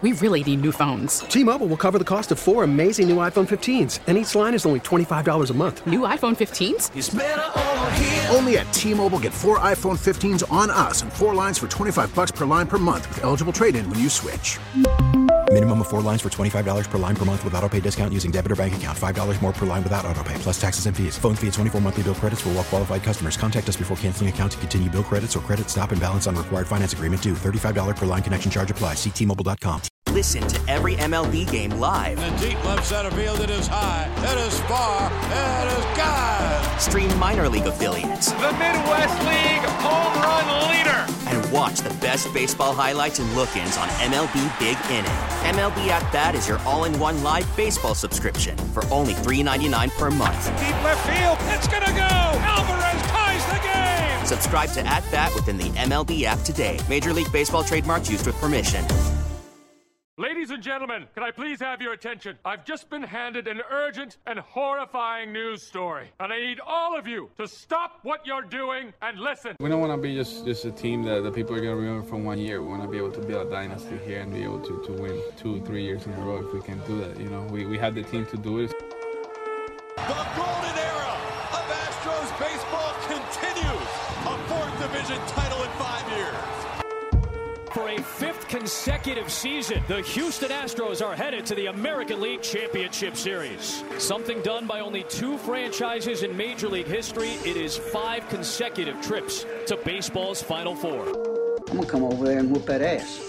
We really need new phones. T-Mobile will cover the cost of 4 amazing new iPhone 15s, and each line is only $25 a month. New iPhone 15s? It's better over here. Only at T-Mobile, get 4 iPhone 15s on us and 4 lines for $25 per line per month with eligible trade-in when you switch. Minimum of 4 lines for $25 per line per month with autopay discount using debit or bank account. $5 more per line without autopay, plus taxes and fees. Phone fee at 24 monthly bill credits for well-qualified customers. Contact us before canceling account to continue bill credits or credit stop and balance on required finance agreement due. $35 per line connection charge applies. See T-Mobile.com. Listen to every MLB game live. In the deep left center field, it is high, it is far, it is gone. Stream minor league affiliates. The Midwest League home run leader. And watch the best baseball highlights and look-ins on MLB Big Inning. MLB At Bat is your all-in-one live baseball subscription for only $3.99 per month. Deep left field, it's gonna go. Alvarez ties the game. Subscribe to At Bat within the MLB app today. Major League Baseball trademarks used with permission. Ladies and gentlemen, can I please have your attention? I've just been handed an urgent and horrifying news story, and I need all of you to stop what you're doing and listen. We don't want to be just a team that the people are going to remember from 1 year. We want to be able to build a dynasty here and be able to win 2-3 years in a row if we can do that. You know, we have the team to do it. The golden era of Astros baseball continues. A 4th division title in 5 years. For a 5th consecutive season, the Houston Astros are headed to the American League Championship Series. Something done by only 2 franchises in Major League history. It is 5 consecutive trips to baseball's Final Four. I'm going to come over there and whoop that ass.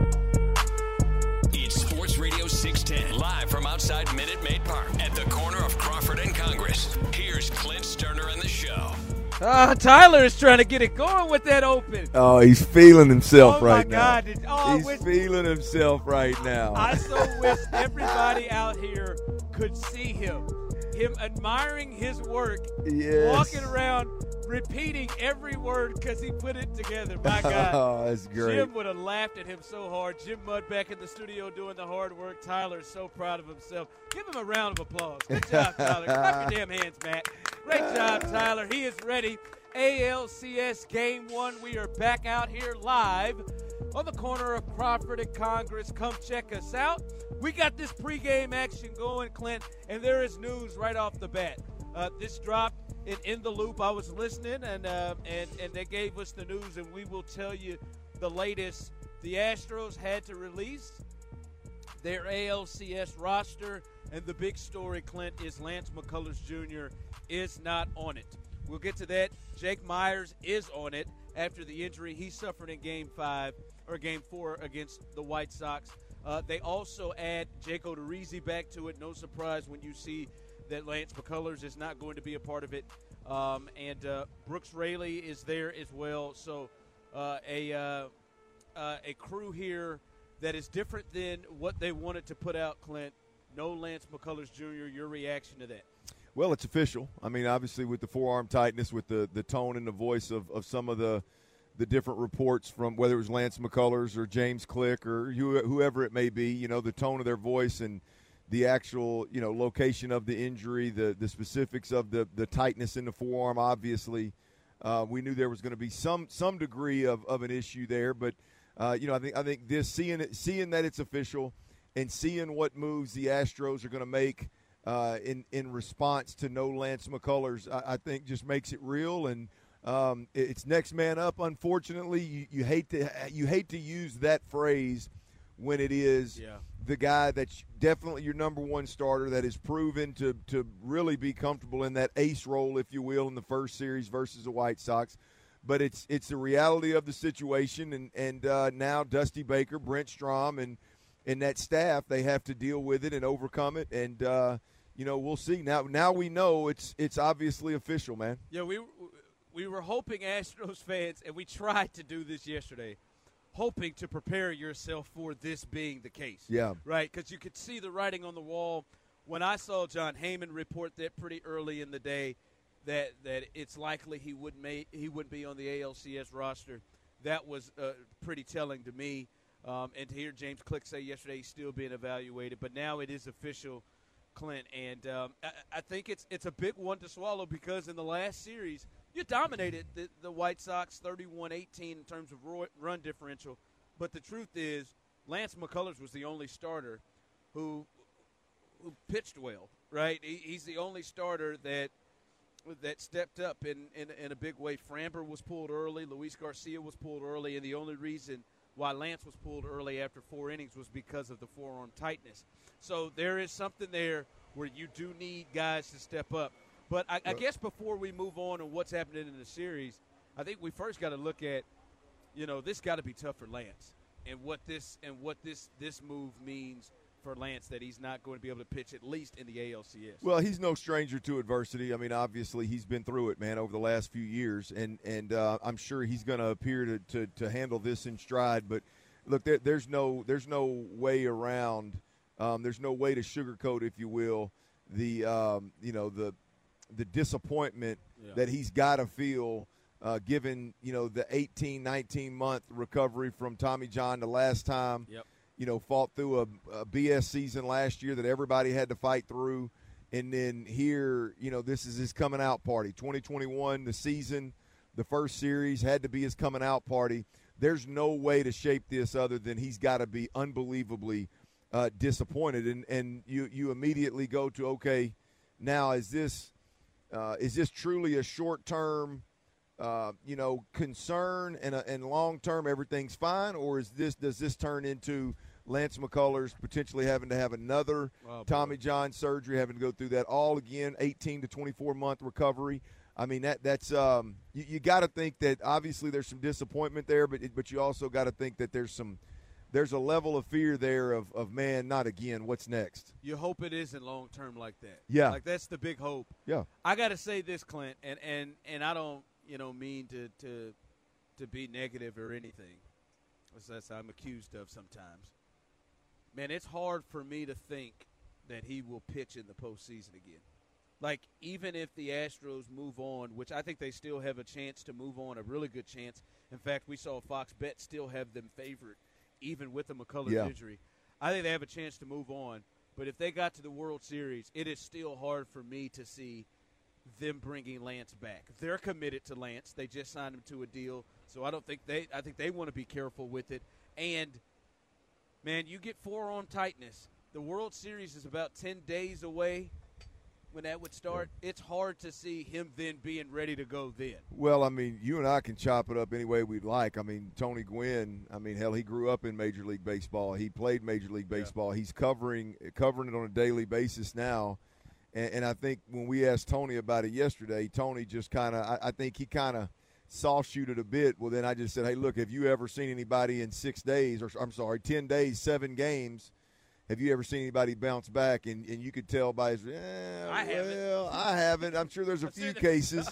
It's Sports Radio 610, live from outside Minute Maid Park at the corner of Crawford and Congress. Here's Clint Sterner and the show. Tyler is trying to get it going with that open. Oh, he's feeling himself right now. He's feeling himself right now. I so wish everybody out here could see him admiring his work, walking around, repeating every word because he put it together. My God. Oh, that's great. Jim would have laughed at him so hard. Jim Mudd back in the studio doing the hard work. Tyler is so proud of himself. Give him a round of applause. Good job, Tyler. Clap your damn hands, Matt. Great job, Tyler. He is ready. ALCS Game 1. We are back out here live on the corner of Crawford and Congress. Come check us out. We got this pregame action going, Clint, and there is news right off the bat. This dropped in the loop. I was listening, and they gave us the news, and we will tell you the latest. The Astros had to release their ALCS roster, and the big story, Clint, is Lance McCullers Jr. is not on it. We'll get to that. Jake Myers is on it after the injury he suffered in Game 4 against the White Sox. They also add Jake Odorizzi back to it. No surprise when you see that Lance McCullers is not going to be a part of it. And Brooks Raley is there as well. So a crew here that is different than what they wanted to put out, Clint. No Lance McCullers Jr., your reaction to that? Well, it's official. I mean, obviously with the forearm tightness, with the tone and the voice of some of the different reports from whether it was Lance McCullers or James Click or whoever it may be, you know, the tone of their voice and the actual, you know, location of the injury, the specifics of the tightness in the forearm, obviously. We knew there was going to be some degree of an issue there. But, you know, I think this seeing that it's official and seeing what moves the Astros are going to make in response to no Lance McCullers, I think just makes it real, and it's next man up. Unfortunately, you hate to use that phrase when it is the guy that's definitely your number one starter that is proven to really be comfortable in that ace role, if you will, in the first series versus the White Sox. But it's the reality of the situation, and now Dusty Baker, Brent Strom, and that staff, they have to deal with it and overcome it, and you know, we'll see. Now we know it's obviously official, man. Yeah, we were hoping, Astros fans, and we tried to do this yesterday, hoping to prepare yourself for this being the case. Yeah. Right? Because you could see the writing on the wall. When I saw John Heyman report that pretty early in the day that it's likely he wouldn't be on the ALCS roster, that was pretty telling to me. And to hear James Click say yesterday he's still being evaluated. But now it is official, Clint. And I think it's a big one to swallow because in the last series – you dominated the White Sox 31-18 in terms of run differential, but the truth is Lance McCullers was the only starter who pitched well, right? He's the only starter that stepped up in a big way. Framber was pulled early. Luis Garcia was pulled early, and the only reason why Lance was pulled early after 4 innings was because of the forearm tightness. So there is something there where you do need guys to step up. But I guess before we move on and what's happening in the series, I think we first got to look at, this got to be tough for Lance and what this move means for Lance, that he's not going to be able to pitch at least in the ALCS. Well, he's no stranger to adversity. I mean, obviously he's been through it, man, over the last few years, and I'm sure he's going to appear to handle this in stride. But look, there's no way around. There's no way to sugarcoat, if you will, the disappointment that he's got to feel, given the 18-19 month recovery from Tommy John the last time. Yep. Fought through a BS season last year that everybody had to fight through. And then here, this is his coming out party. 2021, the season, the first series had to be his coming out party. There's no way to shape this other than he's got to be unbelievably disappointed. And you immediately go to, okay, now is this truly a short-term concern and long-term everything's fine, or does this turn into Lance McCullers potentially having to have another Tommy John surgery, having to go through that all again, 18 to 24-month recovery? I mean, that's you got to think that obviously there's some disappointment there, but you also got to think that there's a level of fear there of man, not again, what's next? You hope it isn't long-term like that. Yeah. Like, that's the big hope. Yeah. I got to say this, Clint, and I don't mean to be negative or anything, as I'm accused of sometimes. Man, it's hard for me to think that he will pitch in the postseason again. Like, even if the Astros move on, which I think they still have a chance to move on, a really good chance. In fact, we saw Fox Bet still have them favored, even with the McCullers injury. I think they have a chance to move on. But if they got to the World Series, it is still hard for me to see them bringing Lance back. They're committed to Lance. They just signed him to a deal, so I think they want to be careful with it. And, man, you get forearm tightness. The World Series is about 10 days away when that would start. It's hard to see him then being ready to go then. Well, I mean, you and I can chop it up any way we'd like. I mean, Tony Gwynn, hell, he grew up in Major League Baseball. He played Major League Baseball. He's covering it on a daily basis now. And I think when we asked Tony about it yesterday, Tony just I think he kind of soft-shooted a bit. Well, then I just said, hey, look, have you ever seen anybody in 10 days, 7 games, have you ever seen anybody bounce back? And you could tell by his, I haven't. I'm sure there's a few cases.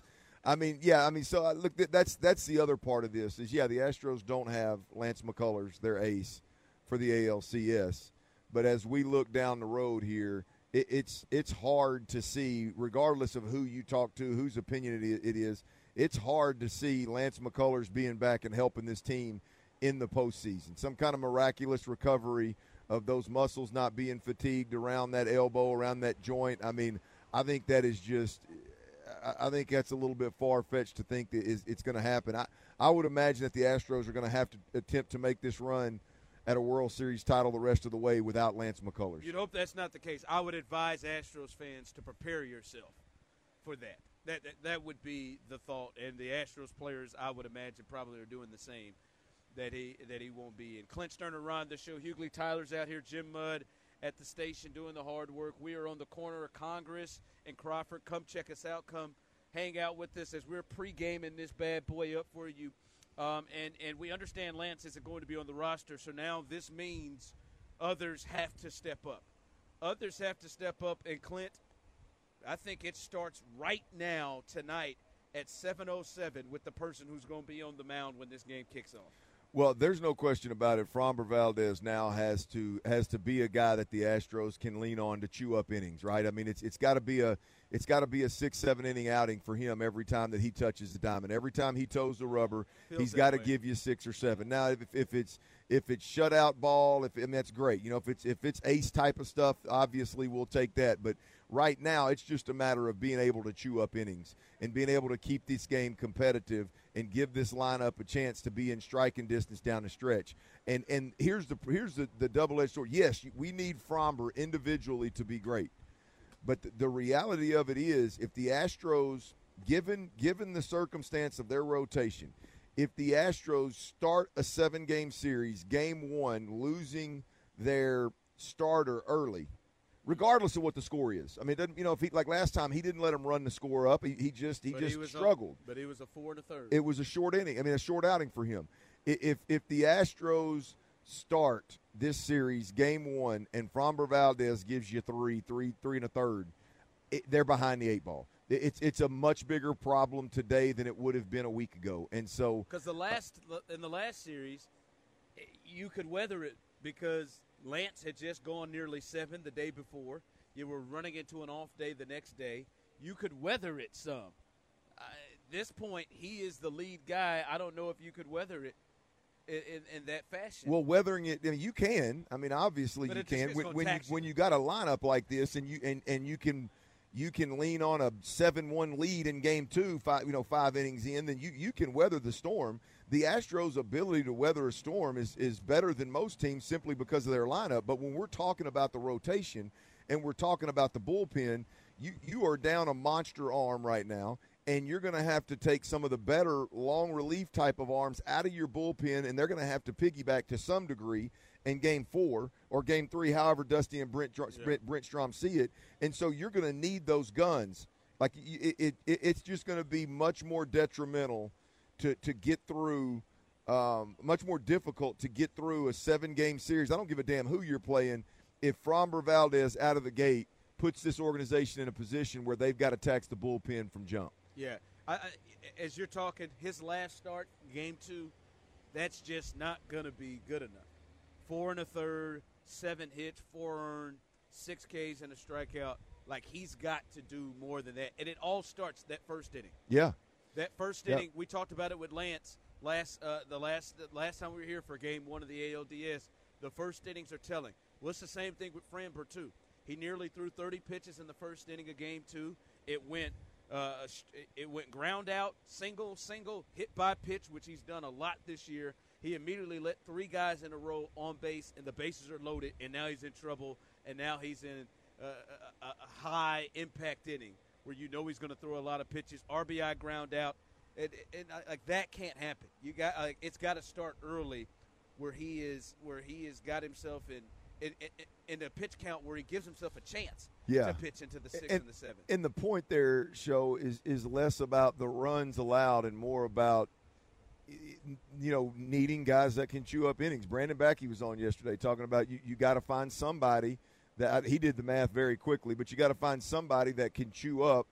So look, that's the other part of this is, the Astros don't have Lance McCullers, their ace, for the ALCS. But as we look down the road here, it's hard to see, regardless of who you talk to, whose opinion it is, it's hard to see Lance McCullers being back and helping this team in the postseason. Some kind of miraculous recovery of those muscles not being fatigued around that elbow, around that joint. I mean, I think that is just – I think that's a little bit far-fetched to think that it's going to happen. I would imagine that the Astros are going to have to attempt to make this run at a World Series title the rest of the way without Lance McCullers. You'd hope that's not the case. I would advise Astros fans to prepare yourself for that. That would be the thought. And the Astros players, I would imagine, probably are doing the same, that he won't be in. Clint Sterner, Ron, the show. Hughley Tyler's out here. Jim Mudd at the station doing the hard work. We are on the corner of Congress and Crawford. Come check us out. Come hang out with us as we're pre-gaming this bad boy up for you. And we understand Lance isn't going to be on the roster, so now this means others have to step up. Others have to step up, and Clint, I think it starts right now tonight at 7:07 with the person who's going to be on the mound when this game kicks off. Well, there's no question about it. Framber Valdez now has to be a guy that the Astros can lean on to chew up innings, right? I mean, it's got to be it's got to be a 6-7 inning outing for him every time that he touches the diamond. Every time he toes the rubber, he's got to give you 6 or 7. Now, if it's shutout ball, that's great. You know, if it's ace type of stuff, obviously we'll take that. But right now, it's just a matter of being able to chew up innings and being able to keep this game competitive and give this lineup a chance to be in striking distance down the stretch. And here's the double-edged sword. Yes, we need Framber individually to be great. But the reality of it is, if the Astros, given the circumstance of their rotation, if the Astros start a 7-game series, game 1, losing their starter early, regardless of what the score is. I mean, it doesn't, if he, like last time, he didn't let him run the score up. He just struggled. But he was a 4 1/3. It was a short inning. I mean, a short outing for him. If the Astros start this series, game 1, and Framber Valdez gives you 3 1/3, they're behind the 8 ball. It's a much bigger problem today than it would have been a week ago. And so, because in the last series, you could weather it because Lance had just gone nearly 7 the day before. You were running into an off day the next day. You could weather it some. At this point, he is the lead guy. I don't know if you could weather it in that fashion. Well, weathering it, you can. I mean, obviously you can. When you got a lineup like this, and you can lean on a 7-1 lead in game 2, 5 innings in, then you can weather the storm. The Astros' ability to weather a storm is better than most teams simply because of their lineup. But when we're talking about the rotation and we're talking about the bullpen, you are down a monster arm right now, and you're going to have to take some of the better long relief type of arms out of your bullpen, and they're going to have to piggyback to some degree in game 4 or game 3, however Dusty and Brent Strom see it. And so you're going to need those guns. Like it's just going to be much more detrimental to get through, much more difficult to get through a 7-game series. I don't give a damn who you're playing if Framber Valdez out of the gate puts this organization in a position where they've got to tax the bullpen from jump. Yeah. As you're talking, his last start, game 2, that's just not going to be good enough. 4 1/3, 7 hits, 4 earned, 6 Ks and a strikeout. Like, he's got to do more than that. And it all starts that first inning. Yeah. That first inning, we talked about it with Lance the last time we were here for game 1 of the ALDS. The first innings are telling. Well, it's the same thing with Framber, too. He nearly threw 30 pitches in the first inning of game 2. It went ground out, single, hit by pitch, which he's done a lot this year. He immediately let 3 guys in a row on base, and the bases are loaded, and now he's in trouble, and now he's in a high-impact inning where you know he's going to throw a lot of pitches, RBI ground out, and like that can't happen. It's got to start early, where he has got himself in a pitch count where he gives himself a chance to pitch into the 6th and the 7th. And the point there, Sho, is less about the runs allowed and more about needing guys that can chew up innings. Brandon Backey was on yesterday talking about you got to find somebody that he did the math very quickly, but you got to find somebody that can chew up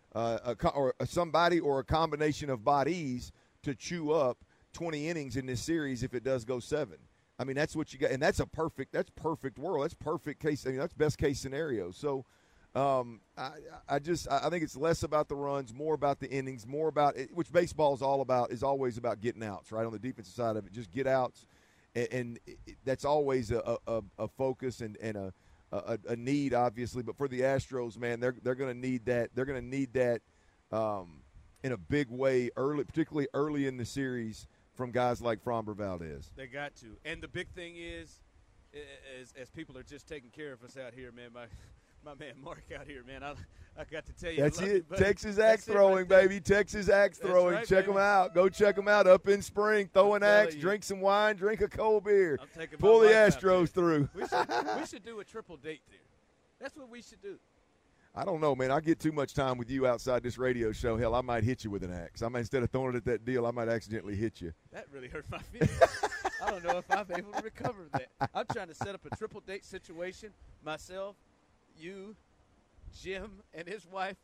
somebody or a combination of bodies to chew up 20 innings in this series if it does go 7. I mean, that's what you got, and that's perfect world. That's perfect case. I mean, that's best case scenario. So, I think it's less about the runs, more about the innings, more about it, which baseball is all about. Is always about getting outs, right? On the defensive side of it, just get outs, and that's always a focus and a need, obviously. But for the Astros, man, they're going to need that. They're going to need that in a big way early, particularly early in the series, from guys like Framber Valdez. They got to. And the big thing is as people are just taking care of us out here, man, my man Mark out here, man, I got to tell you. That's it. Texas axe throwing, baby. Texas axe throwing. Right, check them out. Go check them out up in spring. Throw an axe, drink some wine, drink a cold beer. Pull the Astros through. We should do a triple date there. That's what we should do. I don't know, man. I get too much time with you outside this radio show. Hell, I might hit you with an axe. Instead of throwing it at that deal, I might accidentally hit you. That really hurt my feelings. I don't know if I'm able to recover that. I'm trying to set up a triple date situation. Myself, you, Jim, and his wife.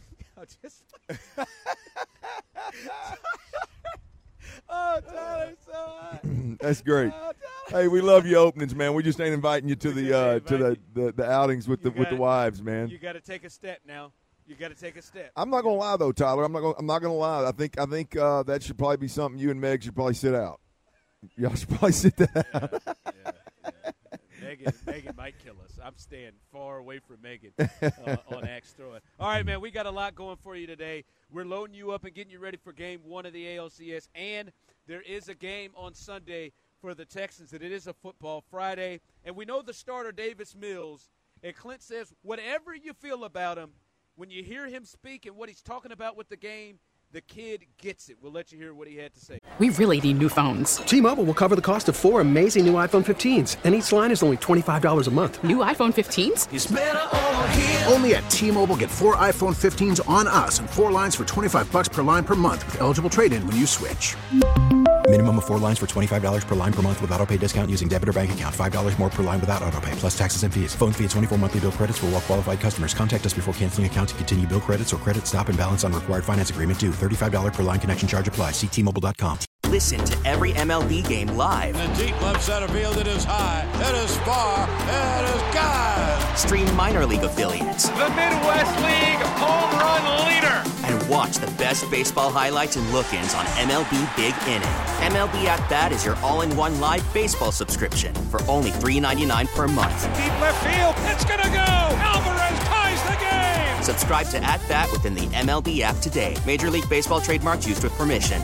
Oh, Tyler, so hot. That's great. Hey, we love your openings, man. We just ain't inviting you to the outings with the wives, man. You got to take a step now. You got to take a step. I'm not gonna lie though, Tyler. I'm not gonna lie. I think that should probably be something you and Meg should probably sit out. Y'all should probably sit that out. Yeah. Megan might kill us. I'm staying far away from Megan on Axe Throwing. All right, man, we got a lot going for you today. We're loading you up and getting you ready for Game 1 of the ALCS, and there is a game on Sunday for the Texans, and it is a football Friday. And we know the starter, Davis Mills, and Clint says whatever you feel about him, when you hear him speak and what he's talking about with the game, the kid gets it. We'll let you hear what he had to say. We really need new phones. T-Mobile will cover the cost of 4 amazing new iPhone 15s, and each line is only $25 a month. New iPhone 15s? It's better over here. Only at T-Mobile, get 4 iPhone 15s on us and 4 lines for $25 per line per month with eligible trade-in when you switch. Minimum of 4 lines for $25 per line per month with autopay discount using debit or bank account. $5 more per line without autopay, plus taxes and fees. Phone fee at 24 monthly bill credits for well-qualified customers. Contact us before canceling account to continue bill credits or credit stop and balance on required finance agreement due. $35 per line connection charge applies. See T-Mobile.com. Listen to every MLB game live. In the deep left center field, it is high, it is far, it is gone. Stream minor league affiliates. The Midwest League home run leader. And watch the best baseball highlights and look-ins on MLB Big Inning. MLB At Bat is your all-in-one live baseball subscription for only $3.99 per month. Deep left field, it's gonna go. Alvarez ties the game. Subscribe to At Bat within the MLB app today. Major League Baseball trademarks used with permission.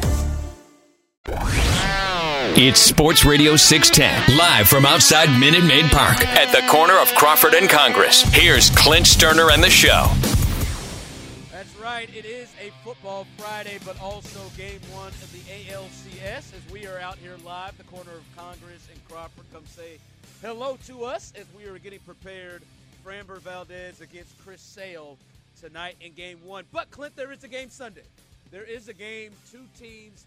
It's Sports Radio 610, live from outside Minute Maid Park at the corner of Crawford and Congress. Here's Clint Sterner and the show. That's right. It is a football Friday, but also Game 1 of the ALCS as we are out here live, the corner of Congress and Crawford. Come say hello to us as we are getting prepared for Amber Valdez against Chris Sale tonight in Game 1. But, Clint, there is a game Sunday. There is a game, 2 teams,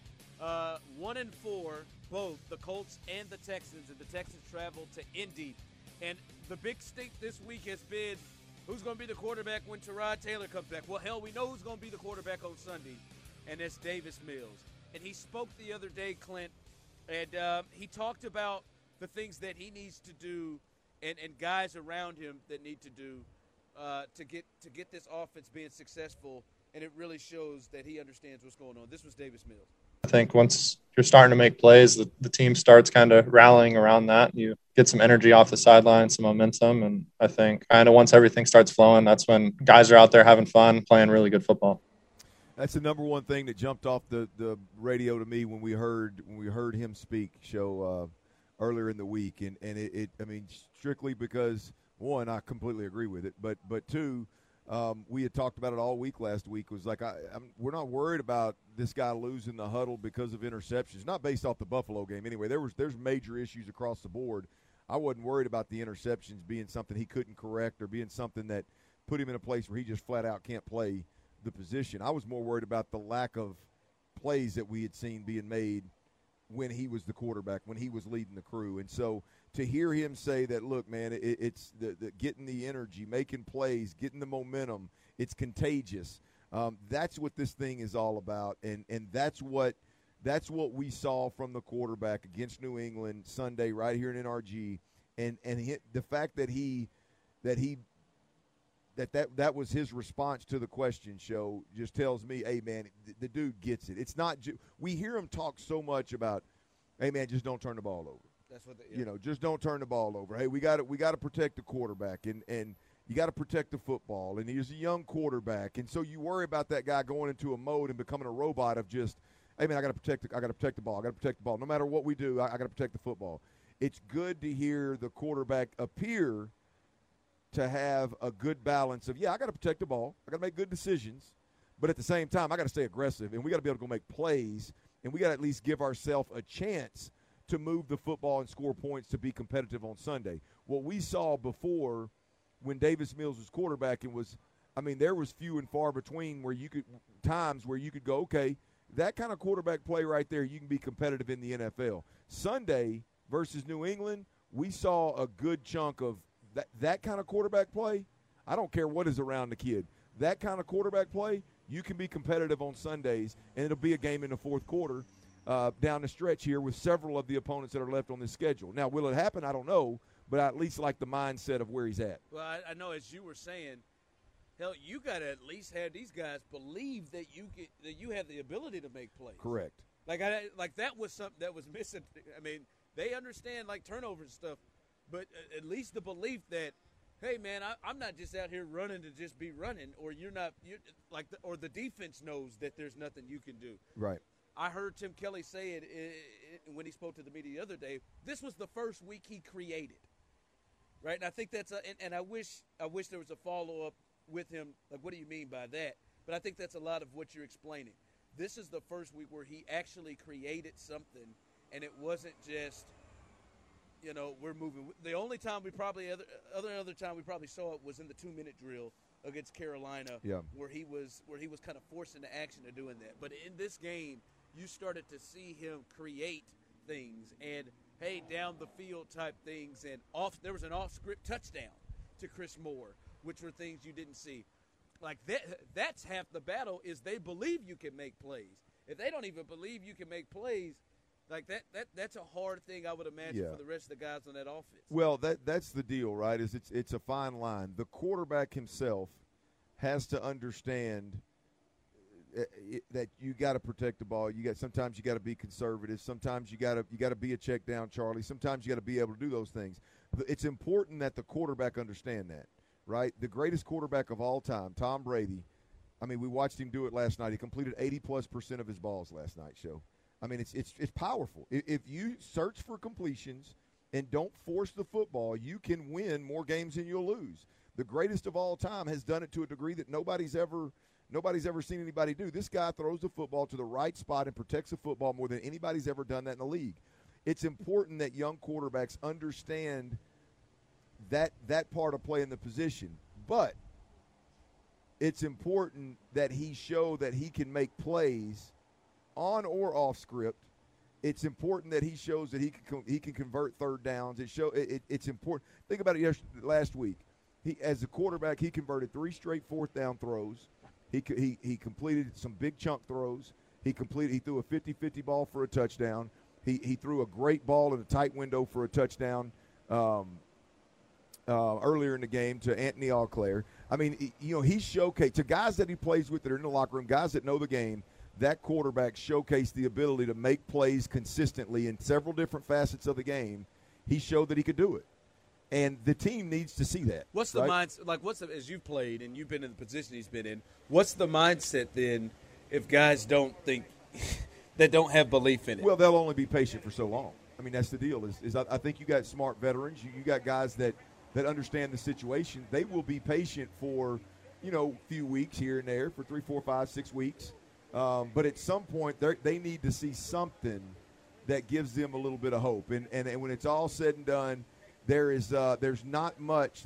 1-4, both the Colts and the Texans, and the Texans travel to Indy. And the big stink this week has been who's going to be the quarterback when Tyrod Taylor comes back. Well, hell, we know who's going to be the quarterback on Sunday, and that's Davis Mills. And he spoke the other day, Clint, and he talked about the things that he needs to do and guys around him that need to do to get this offense being successful, and it really shows that he understands what's going on. This was Davis Mills. I think once you're starting to make plays, the team starts kind of rallying around that. You get some energy off the sideline, some momentum, and I think kind of once everything starts flowing, that's when guys are out there having fun, playing really good football. That's the number one thing that jumped off the radio to me when we heard him speak earlier in the week, and it I mean, strictly because one, I completely agree with it, but two, we had talked about it all week last week. Was like we're not worried about this guy losing the huddle because of interceptions. Not based off the Buffalo game anyway. There's major issues across the board. I wasn't worried about the interceptions being something he couldn't correct or being something that put him in a place where he just flat out can't play the position. I was more worried about the lack of plays that we had seen being made when he was the quarterback, when he was leading the crew. And so to hear him say that, look, man, it's the getting the energy, making plays, getting the momentum, it's contagious. That's what this thing is all about, and that's what we saw from the quarterback against New England Sunday right here in NRG, and the fact that that was his response to the question show just tells me, hey, man, the dude gets it. It's not we hear him talk so much about, hey, man, just don't turn the ball over. That's what just don't turn the ball over. Hey, we got to protect the quarterback, and you got to protect the football. And he's a young quarterback, and so you worry about that guy going into a mode and becoming a robot of just, hey, man, I got to protect the ball. I got to protect the ball. No matter what we do, I got to protect the football. It's good to hear the quarterback appear to have a good balance of, I got to protect the ball. I got to make good decisions, but at the same time, I got to stay aggressive, and we got to be able to go make plays, and we got to at least give ourselves a chance to move the football and score points to be competitive on Sunday. What we saw before when Davis Mills was quarterbacking was, there was few and far between where you could go, okay, that kind of quarterback play right there, you can be competitive in the NFL. Sunday versus New England, we saw a good chunk of that kind of quarterback play. I don't care what is around the kid. That kind of quarterback play, you can be competitive on Sundays, and it'll be a game in the fourth quarter down the stretch here with several of the opponents that are left on this schedule. Now, will it happen? I don't know, but I at least like the mindset of where he's at. Well, I know, as you were saying, Hell, you got to at least have these guys believe that you have the ability to make plays. Correct. Like that was something that was missing. I mean, they understand like turnovers and stuff, but at least the belief that, hey man, I'm not just out here running to just be running, or or the defense knows that there's nothing you can do. Right. I heard Tim Kelly say it when he spoke to the media the other day. This was the first week he created. Right, and I think that's and I wish there was a follow up with him. Like, what do you mean by that? But I think that's a lot of what you're explaining. This is the first week where he actually created something, and it wasn't just, we're moving. The only time we probably other time we probably saw it was in the 2-minute drill against Carolina, where he was kind of forced into action to doing that. But in this game, you started to see him create things and down the field type things, and there was an off-script touchdown to Chris Moore, which were things you didn't see. Like that's half the battle is they believe you can make plays. If they don't even believe you can make plays, like that's a hard thing I would imagine for the rest of the guys on that offense. Well, that's the deal, right? Is it's a fine line. The quarterback himself has to understand that you got to protect the ball. Sometimes you got to be conservative. Sometimes you got to be a check down, Charlie. Sometimes you got to be able to do those things. It's important that the quarterback understand that, right? The greatest quarterback of all time, Tom Brady. I mean, we watched him do it last night. He completed 80+% of his balls last night. I mean, it's powerful. If you search for completions and don't force the football, you can win more games than you'll lose. The greatest of all time has done it to a degree that nobody's ever seen anybody do. This guy throws the football to the right spot and protects the football more than anybody's ever done that in the league. It's important that young quarterbacks understand that part of playing the position. But it's important that he show that he can make plays on or off script. It's important that he shows that he can convert third downs. It's important. Think about it. Last week, as a quarterback, he converted 3 straight fourth down throws. He completed some big chunk throws. He threw a 50-50 ball for a touchdown. He threw a great ball in a tight window for a touchdown earlier in the game to Anthony Auclair. I mean, he showcased to guys that he plays with that are in the locker room, guys that know the game. That quarterback showcased the ability to make plays consistently in several different facets of the game. He showed that he could do it. And the team needs to see that. What's the mindset? Like, as you've played and you've been in the position he's been in, what's the mindset then if guys don't think that don't have belief in it? Well, they'll only be patient for so long. I mean, that's the deal. I think you got smart veterans. You got guys that understand the situation. They will be patient for, a few weeks here and there, for 3, 4, 5, 6 weeks. But at some point, they need to see something that gives them a little bit of hope. And when it's all said and done, there was not much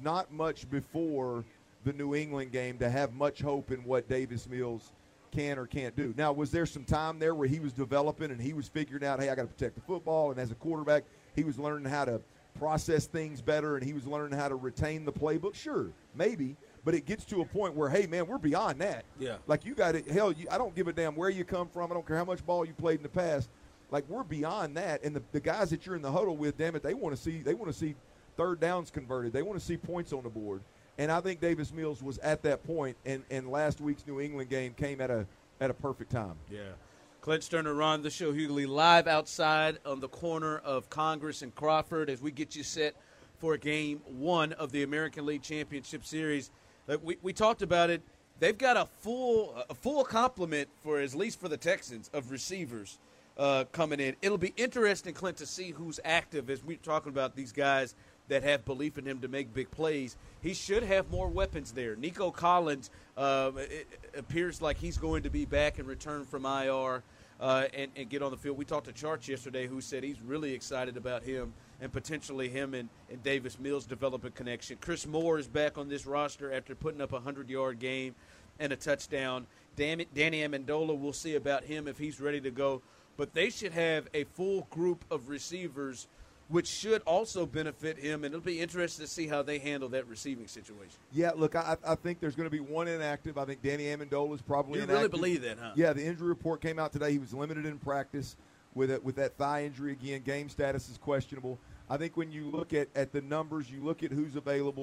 before the New England game to have much hope in what Davis Mills can or can't do. Now, was there some time there where he was developing and he was figuring out, hey, I got to protect the football, and as a quarterback, he was learning how to process things better and he was learning how to retain the playbook? Sure, maybe. But it gets to a point where, hey, man, we're beyond that. Yeah. Like, you got it. Hell, I don't give a damn where you come from. I don't care how much ball you played in the past. Like, we're beyond that. And the guys that you're in the huddle with, damn it, they want to see third downs converted. They want to see points on the board. And I think Davis Mills was at that point, and last week's New England game came at a perfect time. Yeah. Clint Sterner, Ron, the show Hughley, live outside on the corner of Congress and Crawford as we get you set for Game 1 of the American League Championship Series. We talked about it. They've got a full complement at least for the Texans, of receivers coming in. It'll be interesting, Clint, to see who's active as we're talking about these guys that have belief in him to make big plays. He should have more weapons there. Nico Collins, it appears like he's going to be back and return from IR and get on the field. We talked to Charts yesterday who said he's really excited about him and potentially him and Davis Mills develop a connection. Chris Moore is back on this roster after putting up a 100-yard game and a touchdown. Danny Amendola, we'll see about him if he's ready to go. But they should have a full group of receivers, which should also benefit him, and it'll be interesting to see how they handle that receiving situation. Yeah, look, I think there's going to be one inactive. I think Danny Amendola is probably inactive. You really believe that, huh? Yeah, the injury report came out today. He was limited in practice with that thigh injury. Again, game status is questionable. I think when you look at the numbers, you look at who's available,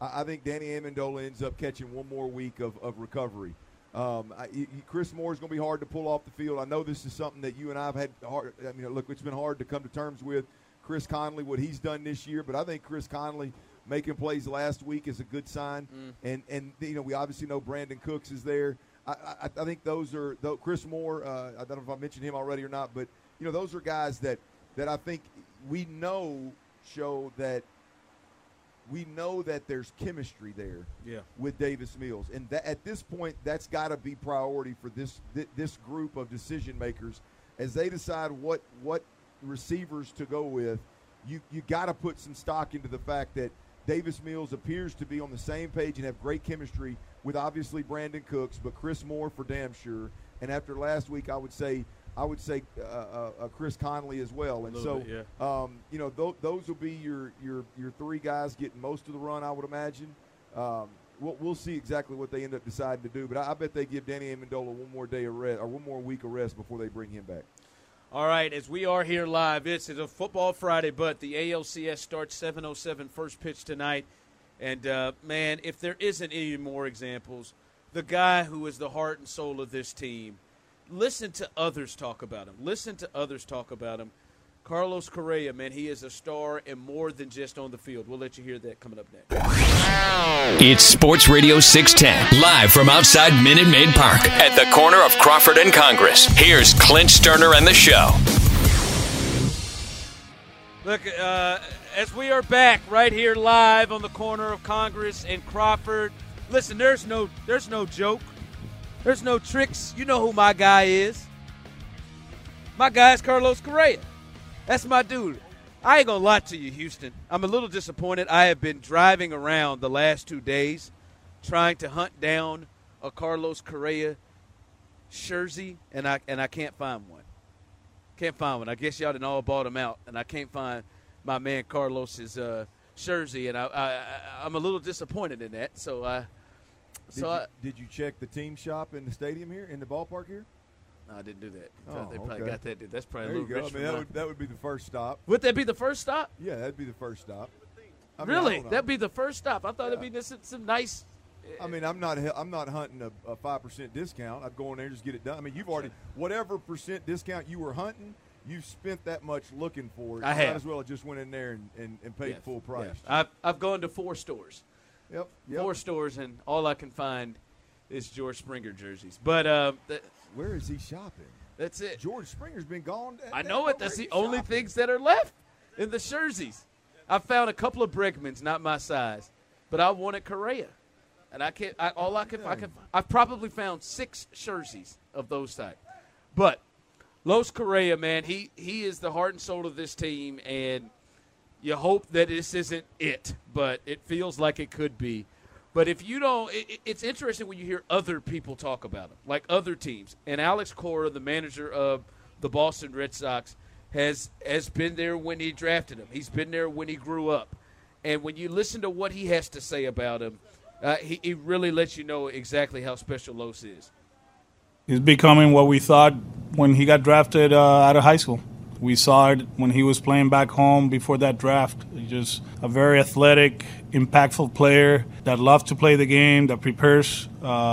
I think Danny Amendola ends up catching one more week of recovery. Chris Moore is going to be hard to pull off the field. I know this is something that you and I have had hard. I mean, look, it's been hard to come to terms with Chris Conley, what he's done this year. But I think Chris Conley making plays last week is a good sign. And we obviously know Brandon Cooks is there. I think those are Chris Moore. I don't know if I mentioned him already or not, but those are guys that I think we know show that. We know that there's chemistry there with Davis Mills. And at this point, that's got to be priority for this group of decision makers as they decide what receivers to go with. You got to put some stock into the fact that Davis Mills appears to be on the same page and have great chemistry with obviously Brandon Cooks, but Chris Moore for damn sure. And after last week, I would say Chris Conley as well, and so those will be your three guys getting most of the run, I would imagine. We'll see exactly what they end up deciding to do, but I bet they give Danny Amendola one more day of rest or one more week of rest before they bring him back. All right, as we are here live, it's a Football Friday, but the ALCS starts 7:07 first pitch tonight, and man, if there isn't any more examples, the guy who is the heart and soul of this team. Listen to others talk about him. Carlos Correa, man, he is a star and more than just on the field. We'll let you hear that coming up next. It's Sports Radio 610, live from outside Minute Maid Park at the corner of Crawford and Congress. Here's Clint Sterner and the show. Look, as we are back right here live on the corner of Congress and Crawford, listen, there's no joke. There's no tricks. You know who my guy is. My guy is Carlos Correa. That's my dude. I ain't going to lie to you, Houston. I'm a little disappointed. I have been driving around the last 2 days trying to hunt down a Carlos Correa jersey, and I can't find one. Can't find one. I guess y'all done all bought them out, and I can't find my man Carlos's jersey, and I'm a little disappointed in that. Did you check the team shop in the stadium here, in the ballpark here? No, I didn't do that. They okay. probably got that. That's probably there a little rich. I mean, that would be the first stop. Would that be the first stop? Yeah, that'd be the first stop. Really? That'd be the first stop. I thought it'd be just some nice. I mean, I'm not hunting a 5% discount. I'd go in there and just get it done. I mean, you've already whatever percent discount you were hunting, you've spent that much looking for it. I might have. as well have just went in there and paid full price. Yeah. I've gone to 4 stores. Yep. 4 stores, and all I can find is George Springer jerseys. But where is he shopping? That's it. George Springer's been gone. I know it. That's the only things that are left in the jerseys. I found a couple of Bregmans, not my size, but I wanted Correa, and I've probably found 6 jerseys of those type. But Los Correa, man, he is the heart and soul of this team, and you hope that this isn't it, but it feels like it could be. But if you don't, it's interesting when you hear other people talk about him, like other teams. And Alex Cora, the manager of the Boston Red Sox, has been there when he drafted him. He's been there when he grew up. And when you listen to what he has to say about him, he really lets you know exactly how special Los is. He's becoming what we thought when he got drafted out of high school. We saw it when he was playing back home before that draft. He's just a very athletic, impactful player that loves to play the game, that prepares,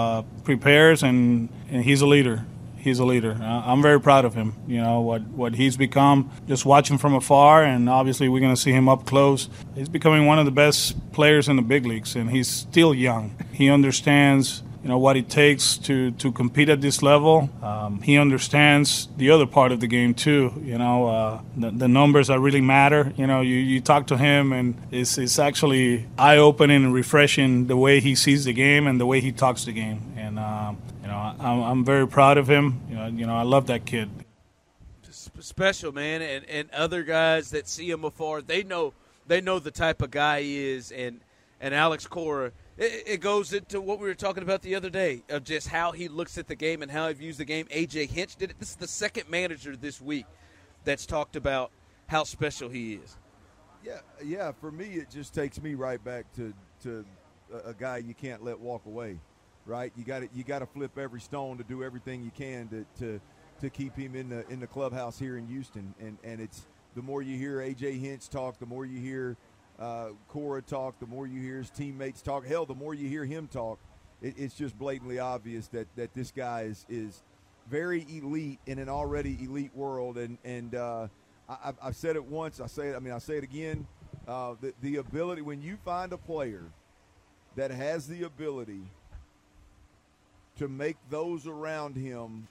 and he's a leader. He's a leader. I'm very proud of him. You know, what he's become, just watching from afar, and obviously we're going to see him up close. He's becoming one of the best players in the big leagues, and he's still young. He understands what it takes to compete at this level. He understands the other part of the game too. The numbers that really matter. You talk to him, and it's actually eye-opening and refreshing the way he sees the game and the way he talks the game. And I'm very proud of him. I love that kid. Special, man, and other guys that see him afar, they know the type of guy he is, and Alex Cora. It goes into what we were talking about the other day of just how he looks at the game and how he views the game. A.J. Hinch did it. This is the second manager this week that's talked about how special he is. Yeah. For me, it just takes me right back to a guy you can't let walk away, right? You got to flip every stone to do everything you can to keep him in the clubhouse here in Houston. And it's the more you hear A.J. Hinch talk, the more you hear Cora talk, the more you hear his teammates talk, hell, the more you hear him talk, it's just blatantly obvious that this guy is very elite in an already elite world. And I've said it once. I'll say it again. The ability, when you find a player that has the ability to make those around him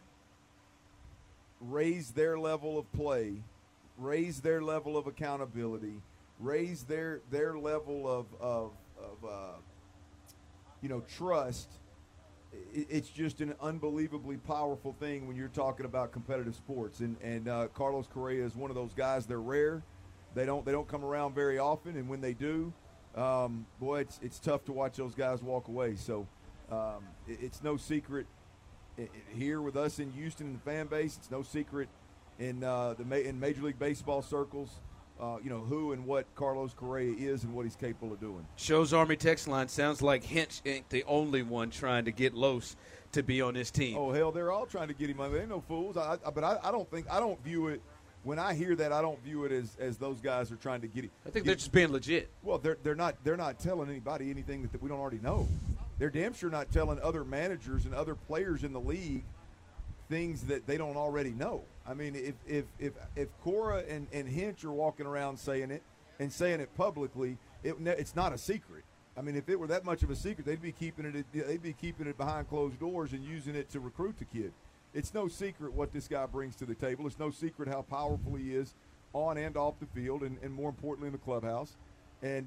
raise their level of play, raise their level of accountability, raise their level of trust, it's just an unbelievably powerful thing when you're talking about competitive sports. And Carlos Correa is one of those guys. They're rare. They don't come around very often, and when they do, boy, it's tough to watch those guys walk away. So it's no secret here with us in Houston and the fan base. It's no secret in Major League Baseball circles, who and what Carlos Correa is and what he's capable of doing. Show's Army text line sounds like Hinch ain't the only one trying to get Los to be on his team. Oh, hell, they're all trying to get him. They ain't no fools. But I don't view it. When I hear that, I don't view it as those guys are trying to get him. I think they're just being legit. Well, they're not telling anybody anything that we don't already know. They're damn sure not telling other managers and other players in the league things that they don't already know. I mean, if Cora and Hinch are walking around saying it and saying it publicly, it's not a secret. I mean, if it were that much of a secret, they'd be keeping it behind closed doors and using it to recruit the kid. It's no secret what this guy brings to the table. It's no secret how powerful he is on and off the field, and more importantly in the clubhouse. And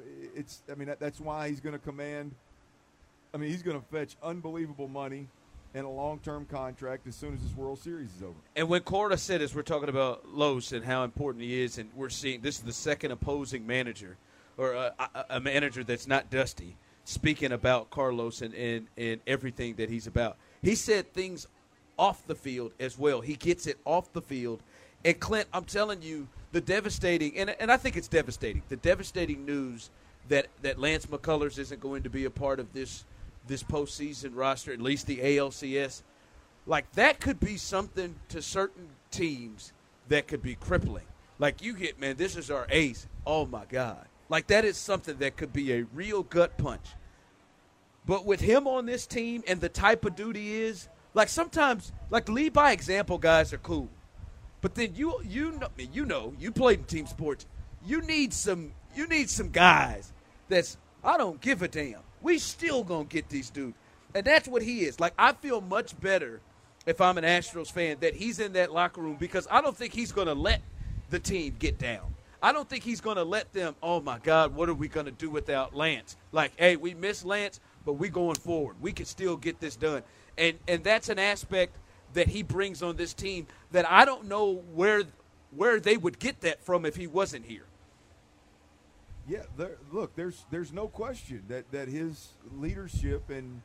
that's why he's going to command. I mean, he's going to fetch unbelievable money and a long-term contract as soon as this World Series is over. And when Corda said, as we're talking about Los and how important he is, and we're seeing this is the second opposing manager, or a manager that's not Dusty, speaking about Carlos and everything that he's about. He said things off the field as well. He gets it off the field. And, Clint, I'm telling you, the devastating, and I think it's devastating, the devastating news that Lance McCullers isn't going to be a part of this postseason roster, at least the ALCS, like that could be something to certain teams that could be crippling. Like you get, man, this is our ace. Oh, my God. Like that is something that could be a real gut punch. But with him on this team and the type of dude he is, like sometimes, like lead by example guys are cool. But then you played in team sports. You need some guys that's, I don't give a damn. We still going to get these dudes. And that's what he is. Like, I feel much better if I'm an Astros fan that he's in that locker room because I don't think he's going to let the team get down. I don't think he's going to let them, oh, my God, what are we going to do without Lance? Like, hey, we miss Lance, but we going forward. We can still get this done. And that's an aspect that he brings on this team that I don't know where they would get that from if he wasn't here. Yeah, look, there's no question that his leadership and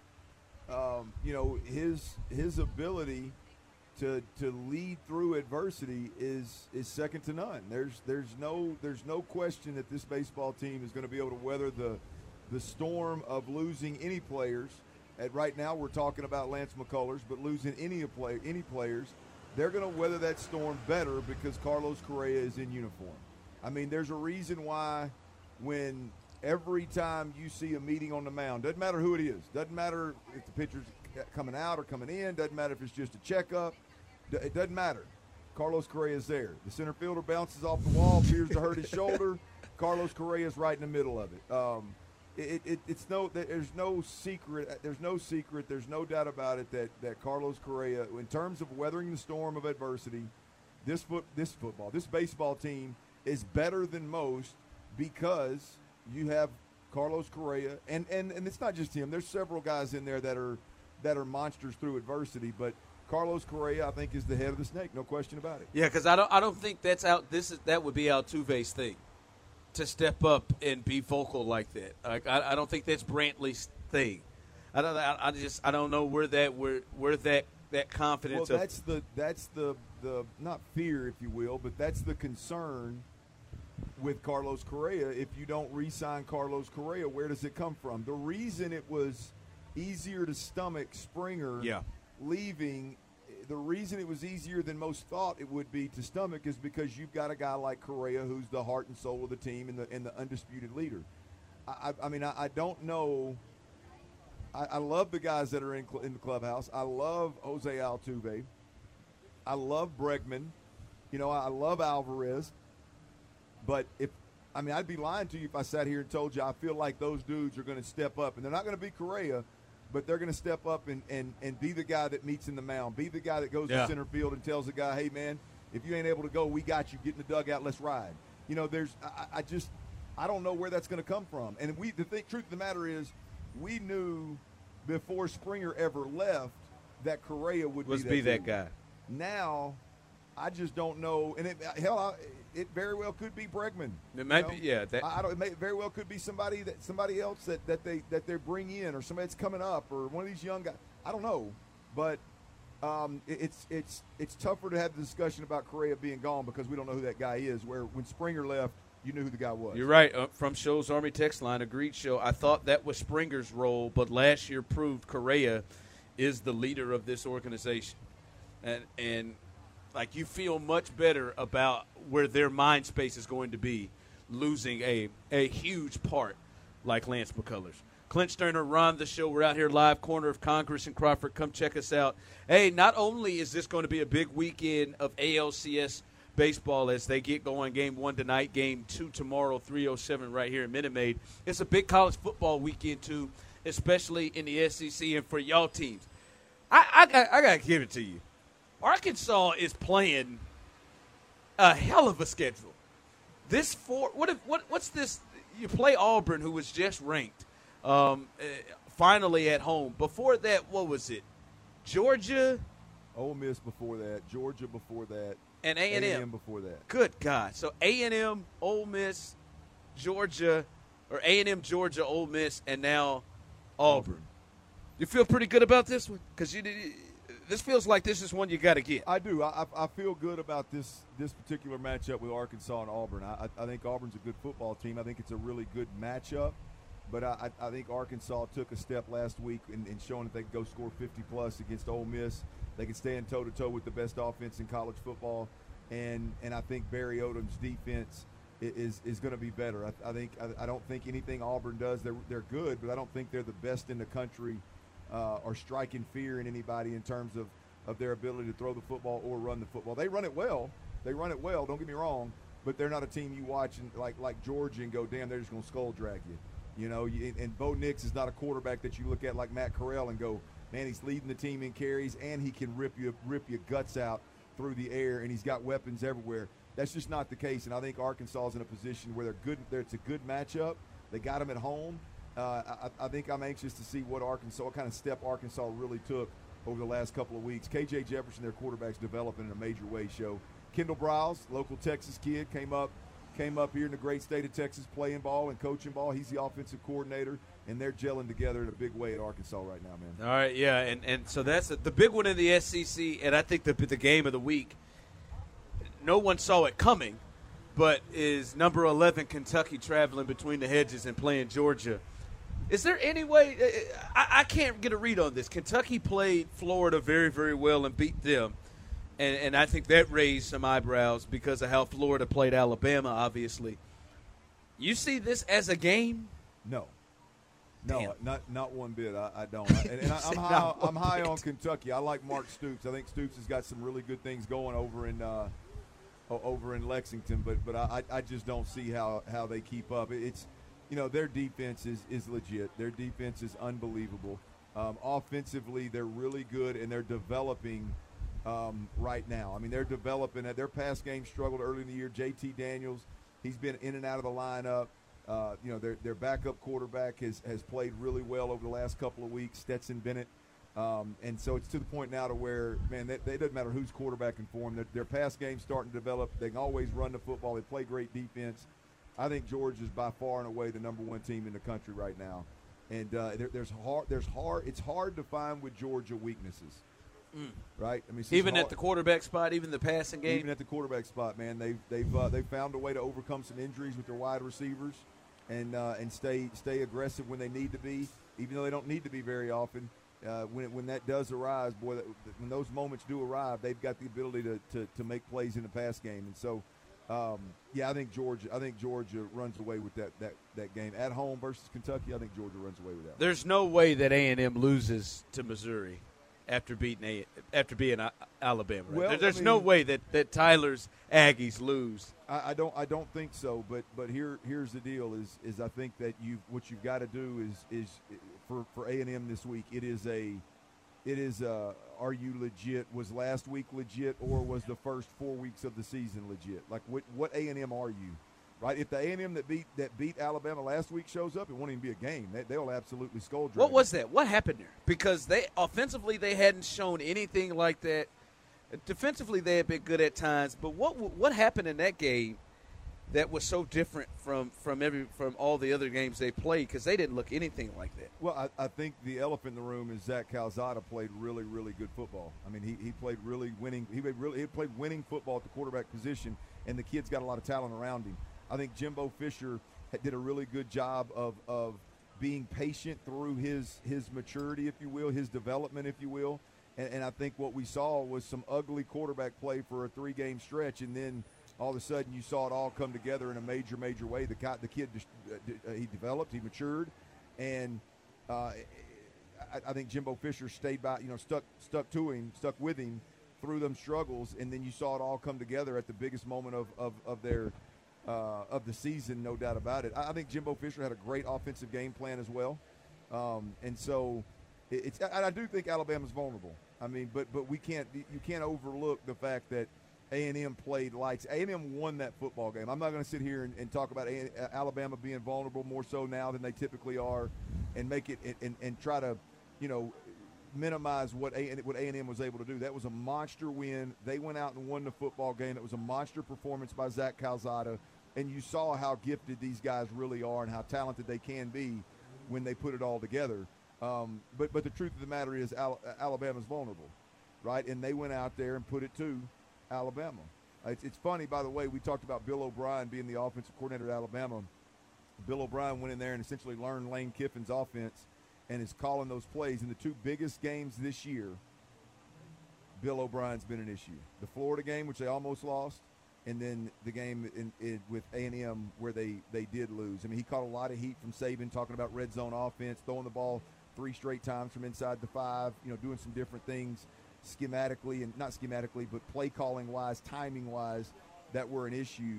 his ability to lead through adversity is second to none. There's no question that this baseball team is going to be able to weather the storm of losing any players. Right now we're talking about Lance McCullers, but losing any players, they're going to weather that storm better because Carlos Correa is in uniform. I mean, there's a reason why when every time you see a meeting on the mound, doesn't matter who it is, doesn't matter if the pitcher's coming out or coming in, doesn't matter if it's just a checkup, it doesn't matter. Carlos Correa is there. The center fielder bounces off the wall, appears to hurt his shoulder. Carlos Correa is right in the middle of it. There's no secret. There's no doubt about it that Carlos Correa, in terms of weathering the storm of adversity, this baseball team is better than most because you have Carlos Correa, and it's not just him. There's several guys in there that are monsters through adversity, but Carlos Correa, I think, is the head of the snake, no question about it. Yeah, because I don't think that's out. That would be Altuve's thing, to step up and be vocal like that. Like I don't think that's Brantley's thing. I don't know where that confidence. Well, that's the not fear, if you will, but that's the concern with Carlos Correa. If you don't re-sign Carlos Correa, where does it come from? The reason it was easier to stomach Springer leaving, the reason it was easier than most thought it would be to stomach is because you've got a guy like Correa who's the heart and soul of the team and the undisputed leader. I mean, I don't know. I love the guys that are in the clubhouse. I love Jose Altuve. I love Bregman. You know, I love Alvarez. But I'd be lying to you if I sat here and told you I feel like those dudes are going to step up. And they're not going to be Correa, but they're going to step up and be the guy that meets in the mound, be the guy that goes to center field and tells the guy, hey, man, if you ain't able to go, we got you. Get in the dugout, let's ride. You know, I don't know where that's going to come from. And truth of the matter is, we knew before Springer ever left that Correa would be that guy. Now, I just don't know. And it very well could be Bregman. It might be, yeah. It may very well could be somebody else that they bring in, or somebody that's coming up, or one of these young guys. I don't know, but it's tougher to have the discussion about Correa being gone because we don't know who that guy is. Where when Springer left, you knew who the guy was. You're right. From Show's Army text line, agreed, Show. I thought that was Springer's role, but last year proved Correa is the leader of this organization, and like you feel much better about where their mind space is going to be, losing a huge part like Lance McCullers. Clint Sterner, Ron, the show. We're out here live, corner of Congress and Crawford. Come check us out. Hey, not only is this going to be a big weekend of ALCS baseball as they get going, game 1 tonight, game 2 tomorrow, 3:07 right here in Minute Maid. It's a big college football weekend, too, especially in the SEC and for y'all teams. I got to give it to you. Arkansas is playing a hell of a schedule. What's this? You play Auburn, who was just ranked, finally at home. Before that, what was it? Georgia? Ole Miss before that. Georgia before that. And A&M before that. Good God. So A&M, Ole Miss, Georgia, or A&M, Georgia, Ole Miss, and now Auburn. You feel pretty good about this one? Because this feels like this is one you got to get. I do. I feel good about this particular matchup with Arkansas and Auburn. I think Auburn's a good football team. I think it's a really good matchup. But I think Arkansas took a step last week in showing that they can go score 50-plus against Ole Miss. They can stand toe-to-toe with the best offense in college football. And I think Barry Odom's defense is going to be better. I don't think anything Auburn does, they're good, but I don't think they're the best in the country or striking fear in anybody in terms of their ability to throw the football or run the football. They run it well. Don't get me wrong, but they're not a team you watch like Georgia and go, damn, they're just going to skull drag you. You know, and Bo Nix is not a quarterback that you look at like Matt Corral and go, man, he's leading the team in carries and he can rip your guts out through the air, and he's got weapons everywhere. That's just not the case, and I think Arkansas is in a position where they're good. It's a good matchup. They got them at home. I think I'm anxious to see what kind of step Arkansas really took over the last couple of weeks. KJ Jefferson, their quarterback's developing in a major way. Kendall Briles, local Texas kid, came up here in the great state of Texas playing ball and coaching ball. He's the offensive coordinator, and they're gelling together in a big way at Arkansas right now, man. All right, yeah, and so that's the big one in the SEC, and I think the game of the week, no one saw it coming, but is number 11 Kentucky traveling between the hedges and playing Georgia. Is there any way – I can't get a read on this. Kentucky played Florida very, very well and beat them. And I think that raised some eyebrows because of how Florida played Alabama, obviously. You see this as a game? No, not one bit. I don't. I'm high on Kentucky. I like Mark Stoops. I think Stoops has got some really good things going over in Lexington. But I just don't see how they keep up. It's their defense is legit. Their defense is unbelievable. Offensively, they're really good and they're developing. Right now. I mean, they're developing. Their pass game struggled early in the year. J.T. Daniels, he's been in and out of the lineup. Their backup quarterback has played really well over the last couple of weeks, Stetson Bennett. And so it's to the point now to where, man, it doesn't matter who's quarterbacking for them. Their pass game's starting to develop. They can always run the football. They play great defense. I think Georgia's by far and away the number one team in the country right now. And it's hard to find with Georgia weaknesses. Right, I mean, even at the quarterback spot, even the passing game. Even at the quarterback spot, man, they've found a way to overcome some injuries with their wide receivers, and stay aggressive when they need to be, even though they don't need to be very often. when that does arise, boy, when those moments do arrive, they've got the ability to make plays in the pass game. And so, I think Georgia runs away with that game at home versus Kentucky. I think Georgia runs away with that. There's no way that A&M loses to Missouri after being Alabama. Right? Well, there's no way that Tyler's Aggies lose. I don't think so. But here's the deal: is I think that what you've got to do is for A&M this week. It is are you legit? Was last week legit, or was the first 4 weeks of the season legit? Like what A&M are you? Right? If the A&M that beat Alabama last week shows up, it won't even be a game. They'll absolutely skull drag. What was that? What happened there? Because offensively they hadn't shown anything like that. Defensively they had been good at times, but what happened in that game that was so different from all the other games they played? Because they didn't look anything like that. Well, I think the elephant in the room is Zach Calzada played really, really good football. I mean, he played really winning. He played winning football at the quarterback position, and the kid's got a lot of talent around him. I think Jimbo Fisher did a really good job of being patient through his maturity, if you will, his development, if you will. And I think what we saw was some ugly quarterback play for a 3-game stretch, and then all of a sudden you saw it all come together in a major, major way. The kid, he developed, he matured, and I think Jimbo Fisher stayed by, stuck with him through them struggles, and then you saw it all come together at the biggest moment of the season, no doubt about it. I think Jimbo Fisher had a great offensive game plan as well, and so I do think Alabama's vulnerable. I mean, but you can't overlook the fact that A&M played lights. A&M won that football game. I'm not going to sit here and talk about Alabama being vulnerable more so now than they typically are, and make it and try to, minimize what A&M was able to do. That was a monster win. They went out and won the football game. It was a monster performance by Zach Calzada, and you saw how gifted these guys really are and how talented they can be when they put it all together. But the truth of the matter is Alabama's vulnerable, right? And they went out there and put it to Alabama. It's funny, by the way, we talked about Bill O'Brien being the offensive coordinator at Alabama. Bill O'Brien went in there and essentially learned Lane Kiffin's offense and is calling those plays. In the 2 biggest games this year, Bill O'Brien's been an issue. The Florida game, which they almost lost, and then the game with A&M where they did lose. I mean, he caught a lot of heat from Saban talking about red zone offense, throwing the ball 3 straight times from inside the 5, doing some different things schematically, and not schematically, but play calling wise, timing wise, that were an issue.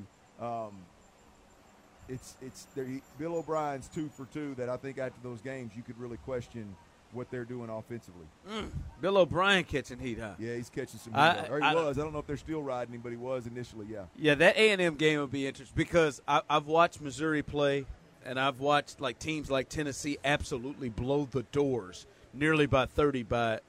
Bill O'Brien's 2 for 2 that I think after those games you could really question what they're doing offensively. Bill O'Brien catching heat, huh? Yeah, he's catching some heat. Or he was. I don't know if they're still riding him, but he was initially, yeah. Yeah, that A&M game will be interesting because I've watched Missouri play, and I've watched teams like Tennessee absolutely blow the doors, nearly by 30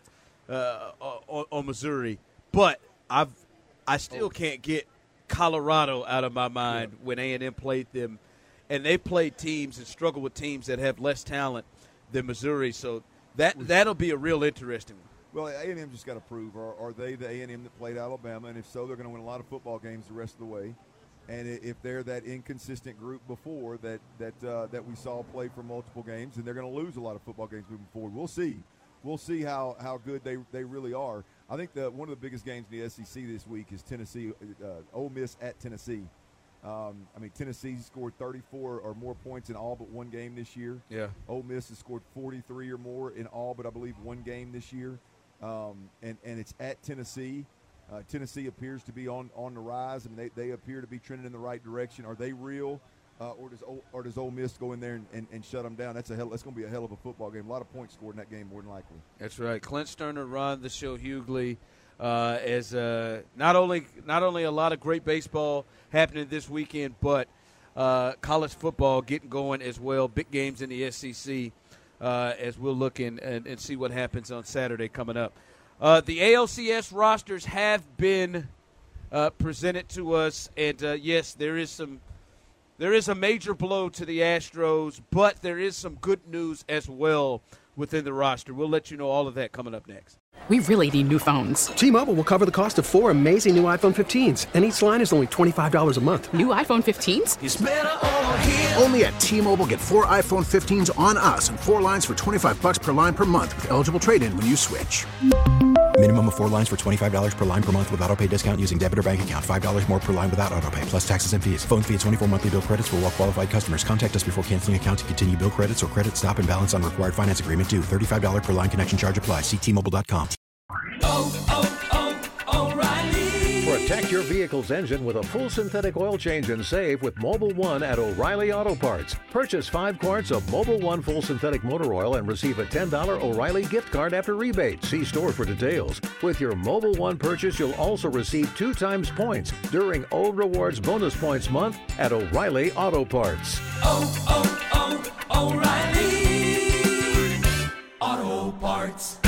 on Missouri. But I still can't get Colorado out of my mind when A&M played them. And they played teams and struggled with teams that have less talent than Missouri. So that'll be a real interesting one. Well, A&M just got to prove, are they the A&M that played Alabama? And if so, they're going to win a lot of football games the rest of the way. And if they're that inconsistent group before that we saw play for multiple games, then they're going to lose a lot of football games moving forward. We'll see. We'll see how good they really are. I think one of the biggest games in the SEC this week is Ole Miss at Tennessee. Tennessee scored 34 or more points in all but one game this year. Yeah. Ole Miss has scored 43 or more in all but, I believe, one game this year. And it's at Tennessee. Tennessee appears to be on the rise, and they appear to be trending in the right direction. Are they real, or does Ole Miss go in there and shut them down? That's going to be a hell of a football game. A lot of points scored in that game, more than likely. That's right. Clint Sterner, Ron the Show Hughley, as not only a lot of great baseball happening this weekend, but college football getting going as well. Big games in the SEC as we'll look and see what happens on Saturday coming up. The ALCS rosters have been presented to us, and yes, there is a major blow to the Astros, but there is some good news as well within the roster. We'll let you know all of that coming up next. We really need new phones. T-Mobile will cover the cost of 4 amazing new iPhone 15s, and each line is only $25 a month. New iPhone 15s? It's better over here. Only at T-Mobile, get 4 iPhone 15s on us and 4 lines for $25 per line per month with eligible trade-in when you switch. Minimum of 4 lines for $25 per line per month with autopay discount using debit or bank account. $5 more per line without autopay, plus taxes and fees. Phone fee at 24 monthly bill credits for well-qualified customers. Contact us before canceling account to continue bill credits or credit stop and balance on required finance agreement due. $35 per line connection charge applies. See T-Mobile.com. O'Reilly. Protect your vehicle's engine with a full synthetic oil change and save with Mobil 1 at O'Reilly Auto Parts. Purchase 5 quarts of Mobil 1 full synthetic motor oil and receive a $10 O'Reilly gift card after rebate. See store for details. With your Mobil 1 purchase, you'll also receive 2 times points during O Rewards Bonus Points Month at O'Reilly Auto Parts. O'Reilly Auto Parts.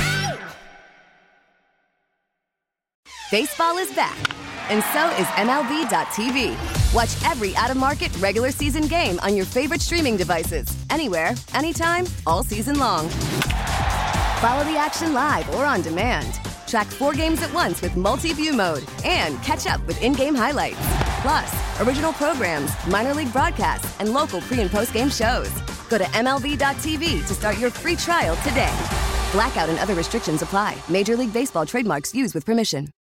Baseball is back, and so is MLB.tv. Watch every out-of-market regular season game on your favorite streaming devices, anywhere, anytime, all season long. Follow the action live or on demand. Track 4 games at once with multi-view mode and catch up with in-game highlights. Plus, original programs, minor league broadcasts, and local pre- and post-game shows. Go to MLB.tv to start your free trial today. Blackout and other restrictions apply. Major League Baseball trademarks used with permission.